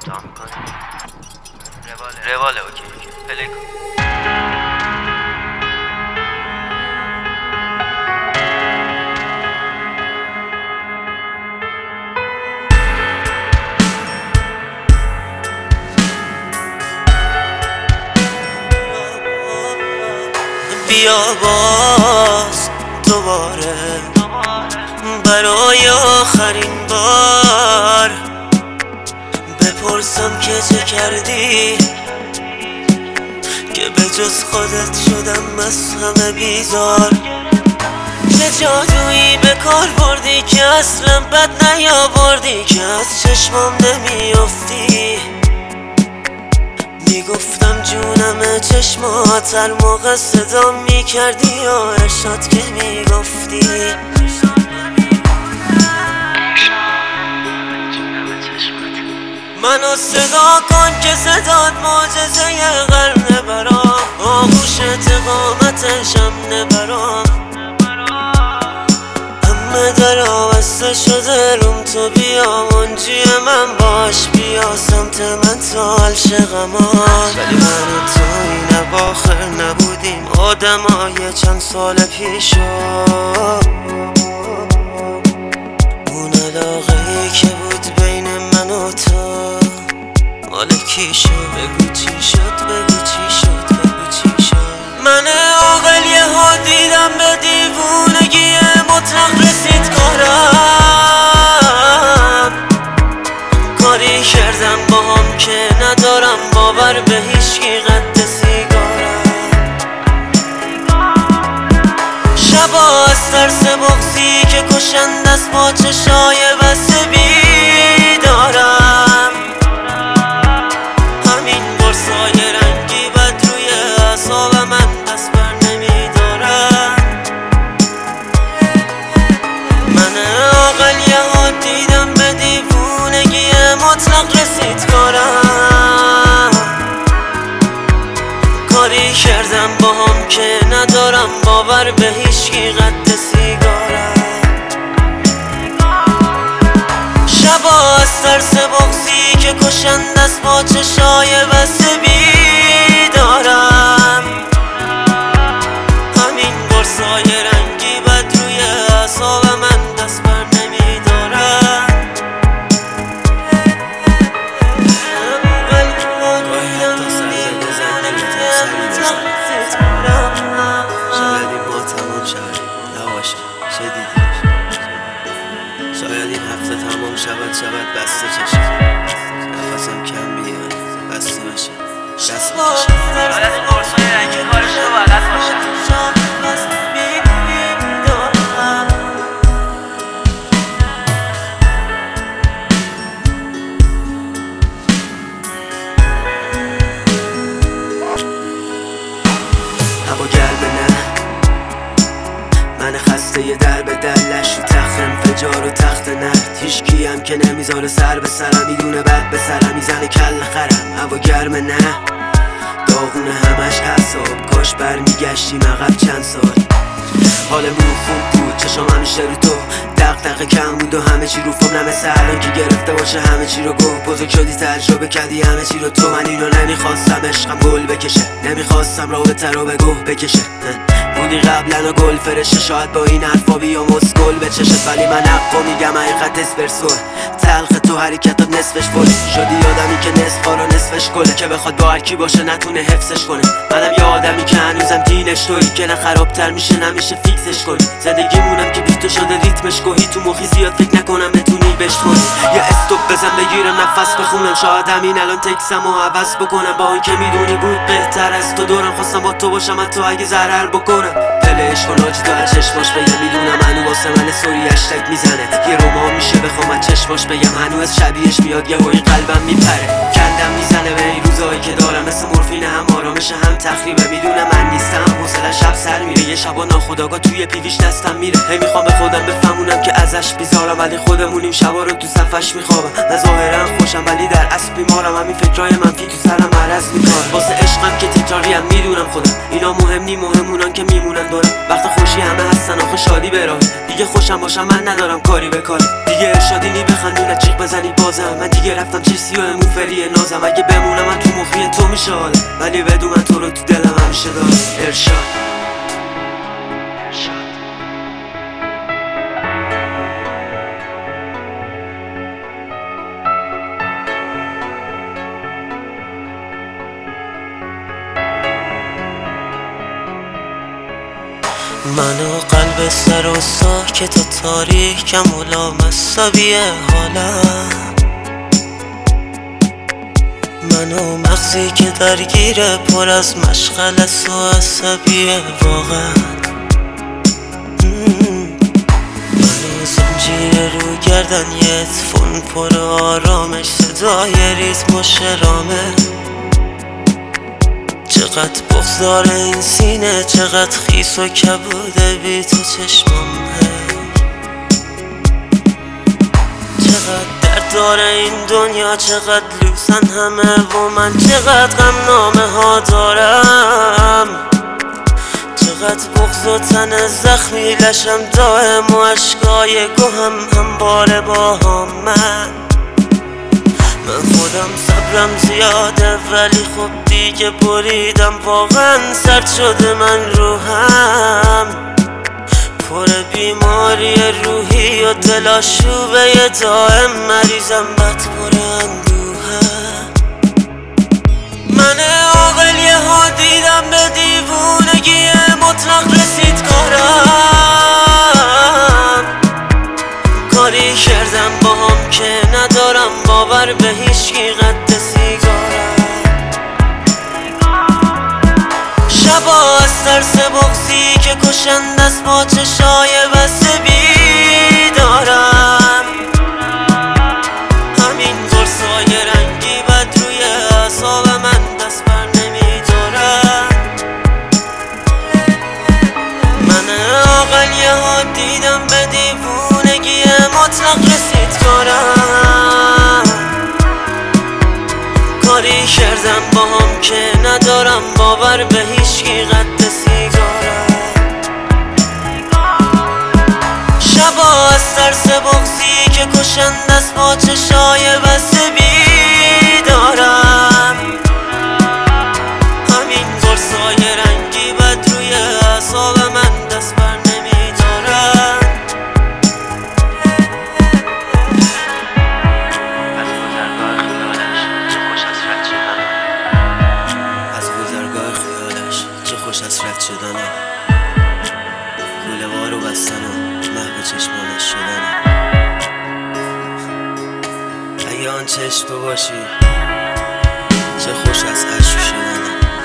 امتحان میکنی؟ رواله اوکی پلی کن. بیا باز دوباره برای آخرین بار بپرسم که چه کردی که به جز خودت شدم از همه بیزار. چه جادویی به کار بردی که اصلا بد نیاوردی که از چشمام نمیافتی. میگفتم جونم چشمات هر موقع صدا میکردی یا ارشاد که میگفتی منو صدا کن که صدات معجزه قرنه برام، آغوش اقامتشم نبرام. همه در آوسته شده روم تو بیا منجی من باش، بیا سمت من تا عالشقمان. ولی من و تو این اواخر نبودیم آدمای چند سال پیشو. اون علاقه‌ای که بود بین من و تو مال کی شد؟ بگو چی شد، بگو چی شد، بگو چی شد. من عاقل یهو دیدم به دیوونگی مطلق رسید کارم. کاری کردم باهم که ندارم باور به هیچکی قد سیگارم. شبا از ترس بغضی که کشند از با چشای بسته بیدارم. همین برسای رنگی بد روی اعصاب من دست بر نمیدارم. من عاقل یهو دیدم به دیوونگی مطلق رسید کارم. کاری کردم باهم که ندارم باور به هیچکی قد سیگارم. شبا از ترس بغضی که کشند از با چشای بسته بیدارم. همین برسای رنگی بد روی اعصاب من دست بر نمیدارم. شاید این ما تمام شود نباشه، چه دیدی؟ شاید این هفته تمام شود بسته چشم، نفسم کم بیاد بسته بشه دست بکشم. شاید این قرصای رنگی کارش رو بلد باشه. هوا گرمه نه من خسته یه در به دلش رو تخت انفجار و تخت نرد. هیچ کیم که نمیذاره سر به سرم، میدونه بد به سرم میزنه کل خرم. هوا گرمه نه داغونه همش حساب، کاش برمیگشتیم عقب چند سال. حالمون خوب بود چشم همیشه رو تو، دغدغه کم بود و همه چی رو فهم. نه مثل الان که گرفته باشه همه چی رو گفت. بزرگ شدی تجربه کردی همه چی رو تو. من اینو نمیخواستم عشقم گل بکشه، نمیخواستم رابطه رو به گوه بکشه. بودی قبلا و گل فرشه، شاید با این حرفا بیام اسکل به چشت. ولی من حقا میگم حقیقت اسپرسو تلخ تو حرکتات نصفش فل. شدی آدمی که نصف رو نصفش گله، که بخواد با هرکی باشه نتونه حفظش کنه. منم یه آدمی که هنوزم دینش تویی، که نه خرابتر میشه نمیشه فیکسش کنی. زندگیمونم که بی تو شده ریتمش گوهی، تو مخی زیاد فکر نکنم بتونی بشکنی. یا استوب بزن بگیرم نفس بخونم، شاید همین الان تکسم و عوض بکنم. با این که میدونی بود بهتر از تو دورم، خواستم با تو باشم حتی اگه ضرر بکنم. دلش کن آجی تو از چشماش بگم، میدونم هنو واسه من سوری هشتگ میزنه. یه رومان میشه بخوام از چشماش بگم، هنوز شبیهش میاد یه هوی قلبم میپره. کندم میزنه به این روزایی که دارم، مثل مورفین هم آرامش هم تخریبه. میدونم من نیستم حوصله شب سر میره، یه شبا ناخودآگاه توی پیویش دستم میره. هی میخوام به خودم بفهمونم که از ازش بیزارم ولی خودمونیم شبا رو تو صفش میخوابم. من ظاهرا خوشم ولی در اصل بیمارم. همین فکرای منفی تو سرم عرض میکنم. واسه عشقم که تکراریم میدونم خودم. اینا مهم نی، مهمونان که میمونن دارم. وقت خوشی همه هستن آخه شادی به راهه. دیگه خوشم باشم من ندارم کاری به کاری. دیگه ارشادی نی بخندی نه جیغ بزنی بازم. من دیگه رفتم چیزی و موفری نازم. اگه بمونم من تو مخی تو میشه حالم، ولی بدون من تو رو تو دلم همیشه دارم. ارشاد من و قلب سر و ساکت و تاریکم و لامصبی حالم. من و مغزی که درگیره پر از مشغله و عصبیه واقعا. من و زنجیر رو گردن یه اتفون پر آرامش، صدای ریتم و شرامه. چقدر بغضار این سینه، چقدر خیس و کبوده بی تو چشمم. چقدر درد داره این دنیا، چقدر لوسن همه و من چقدر غم نامه ها دارم. چقدر بغض و تن زخمی لشم دائم و عشقای گوهم همباره با هم. من خودم صبرم زیاده ولی خب دیگه بریدم. واقعا سرد شده من روحم، پر بیماری روحی و دلاشوبه دائم. مریضم بد پر اندوهم. من عاقل یه ها دیدم به دیوونگی مطلق رسید کارم. کاری کردم با هم که ندارم باور به هیچکی قد سیگارم. شبا از ترس بغضی که کشند است با چشای بسته بیدارم. همین قرصای رنگی بد روی اعصاب من دست بر نمیدارم. من عاقل یه ها دیدم به دیوونگی مطلق رسید کارم. کاری کردم با هم که ندارم باور به هیچکی قد سیگارم. شبا از ترس بغضی که کشند است با چشای بسته بیدارم. همین قرصای رنگی بد روی اعصاب من دست بر نمیدارم. از گذرگاه خیالش چه خوش از رد شدن. لوله وارو بستن و محو چشمانش شدن. اگه آن چشم تو باشی چه خوش از عشق شدن.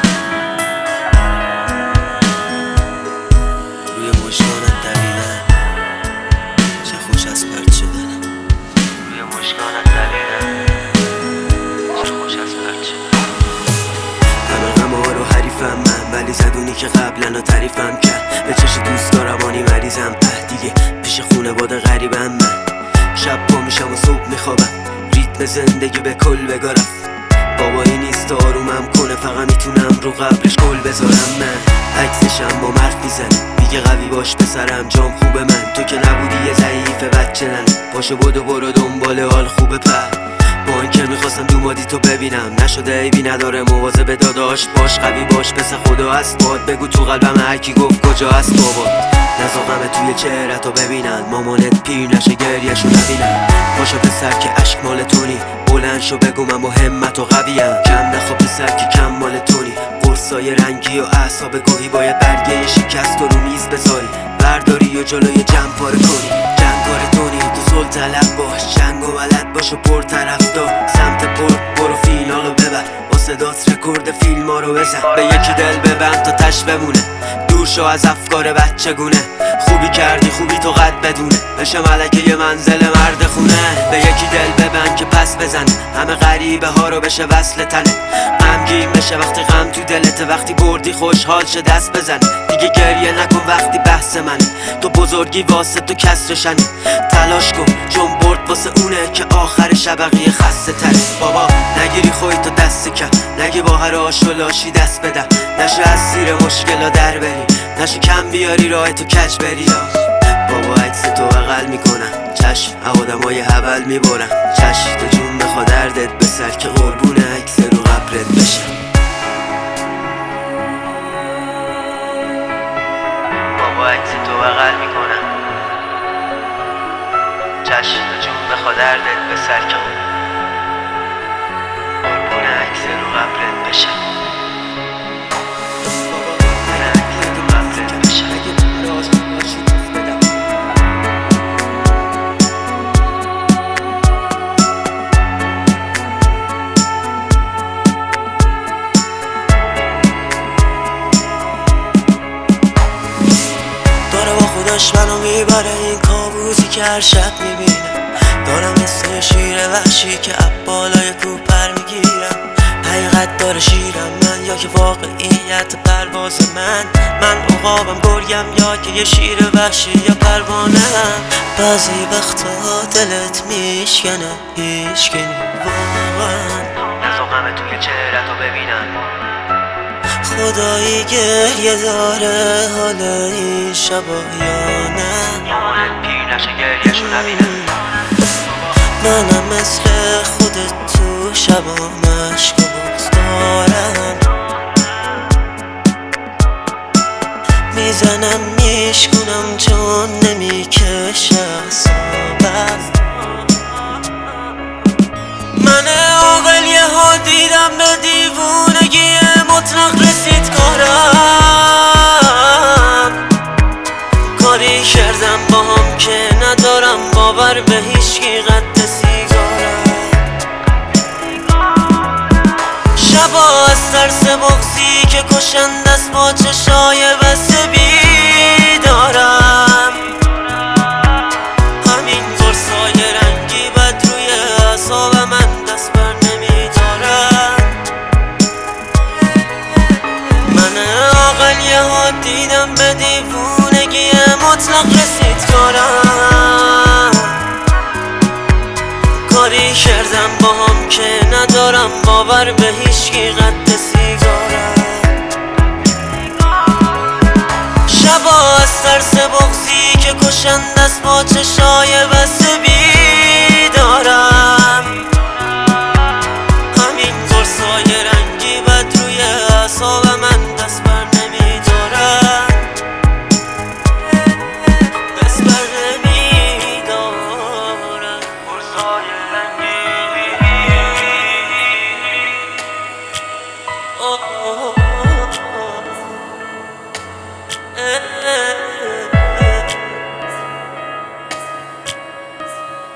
روی مشکانت دویدن چه خوش از پرت شدن. روی مشکانت دویدن چه خوش از پرت شدن. همه غم‌ها رو حریفم من، ولی زدونی که قبلا تعریفم کرد. به چش دوست دارمانی مریضم دیگه پیش خونه باد غریبم. من شب پا میشم و صبح میخوابم، ریتم زندگی به کل بگارم. بابایی نیست آرومم کنه، فقط میتونم رو قبرش گل بذارم. من عکسشم با مرد میزنه میگه قوی باش پسرم جام خوبه. من تو که نبودی یه ضعیف بچه ننه، پاشو بدو برو دنبال حال خوبه. پر با این که میخواستم دومادی تو ببینم نشده، عیبی نداره مواظب داداش باش. قوی باش پس خدا هست باد، بگو تو قلبم هرکی گفت کجا هست بابا. نزاقمه توی چهرتو ببینن، مامانت پیر نشه گریهشو نبینن. پاشو پسر که عشق مال تونی، بلند شو بگو من با همت و قویم. کم نخوا پسر که کم مال تونی، قرصای رنگی و اعصاب گاهی باید برگه شکست رو میز بذاری. برداری و جلوی جمع پاره کنی. جنگار تونی تو زل طلب باش، جنگ و بلد باش و پر طرفدار. سمت پر برو فینالو ببر، با صدات رکورد فیلم ها رو بزن. به یکی دل ببند تا تش بمونه، دور شو از افکار بچگونه. خوبی کردی خوبی تو قد بدونه، بشه ملکه یه منزل مرد خونه. به یکی دل ببند که پس بزنه، همه غریبه ها رو بشه وصل تنه. غم غمگین بشه وقتی غم تو دلته، وقتی بردی خوشحال شه دست بزنی، دیگه گریه نکن وقتی بحث منه، تو بزرگی واسه تو کسرشنه، تلاش کن چون برد واسه اونه که آخر شبقیه خسته تره. بابا نگیری خودتو دست کم، نگی با هر آش و لاشی دست بدم، نشه از زیر مشکلا در بری، نشه کم بیاری راه تو کج بری. بابا عکس تو بغل میکنم، چشم آدمای حول میبرم، چشم تو جون بخوا دردت به سر که قربون عکس رو قبرت بشه. بابا عکس تو بغل میکنم، چشم تو جون بخوا دردت به سر که قربون عکس رو قبرت بشه. خودش منو میبره این کابوسی که هر شب میبینم، دارم مثل شیر وحشی که بالای کوپر میگیرم، حقیقت داره شیرم من یا که واقعیت پرواز من عقابم گرگم یا که یه شیر وحشی یا پروانه‌ام. بعضی وقتا دلت میشکنه هیچکی واقعا نزاقمه توی چهرتو ببینم، خدایی گریه داره حال این شبا یا نه، مامانت پیر نشه گریهشو نبینم. منم مثل خودت تو شبا مشک و بغض دارم، میزنم میشکنم چون نمیکشه اعصابم. من عاقل یه ها دیدم به دیوونگی مطلق رسید کاری کردم با هم که ندارم باور به هیچکی قد سیگارم. شبا از ترس بغضی که کشنده است با چشای بسته بیدارم، همین قرصای رنگی بد روی اعصاب من دست بر نمیدارم. من عاقل یه ها دیدم به دیوونگی مطلق رسید کاری کردم با هم که ندارم باور به هیچکی قد سیگارم. شبا از ترس بغضی که کشنده است با چشای بسته